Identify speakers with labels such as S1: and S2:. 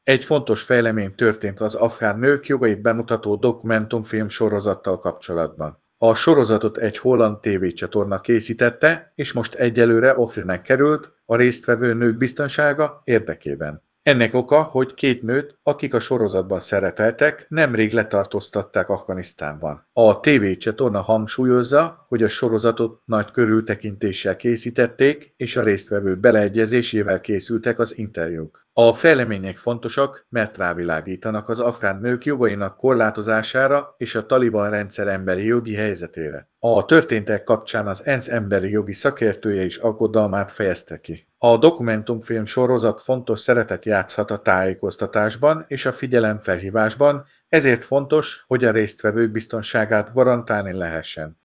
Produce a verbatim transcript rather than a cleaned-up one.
S1: Egy fontos fejlemény történt az afgán nők jogait bemutató dokumentumfilm sorozattal kapcsolatban. A sorozatot egy holland tévécsatorna készítette, és most egyelőre offline került a résztvevő nők biztonsága érdekében. Ennek oka, hogy két nőt, akik a sorozatban szerepeltek, nemrég letartóztatták Afganisztánban. A tévécsatorna hangsúlyozza, hogy a sorozatot nagy körültekintéssel készítették, és a résztvevők beleegyezésével készültek az interjúk. A fejlemények fontosak, mert rávilágítanak az afgán nők jogainak korlátozására és a taliban rendszer emberi jogi helyzetére. A történtek kapcsán az ENSZ emberi jogi szakértője is aggodalmát fejezte ki. A dokumentumfilm sorozat fontos szerepet játszhat a tájékoztatásban és a figyelemfelhívásban, ezért fontos, hogy a résztvevők biztonságát garantálni lehessen.